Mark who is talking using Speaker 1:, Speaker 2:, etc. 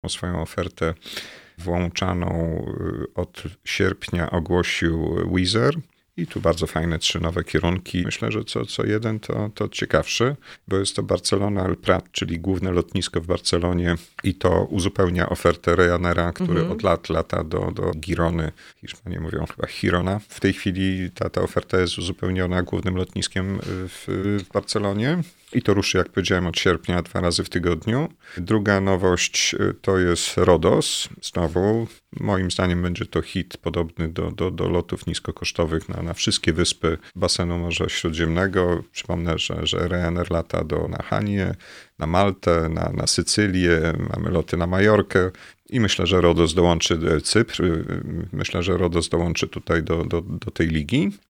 Speaker 1: Swoją ofertę włączaną od sierpnia ogłosił Wizz Air. I tu bardzo fajne 3 nowe kierunki. Myślę, że co jeden to ciekawszy, bo jest to Barcelona El Prat, czyli główne lotnisko w Barcelonie i to uzupełnia ofertę Ryanaira, który od lat lata do Girony. Hiszpanie mówią chyba Girona. W tej chwili ta oferta jest uzupełniona głównym lotniskiem w Barcelonie. I to ruszy, jak powiedziałem, od sierpnia 2 razy w tygodniu. Druga nowość to jest Rodos. Znowu, moim zdaniem będzie to hit podobny do lotów niskokosztowych na wszystkie wyspy basenu Morza Śródziemnego. Przypomnę, że Ryanair lata na Hanię, na Maltę, na Sycylię, mamy loty na Majorkę. I myślę, że Rodos dołączy Cypr. Myślę, że Rodos dołączy tutaj do tej ligi.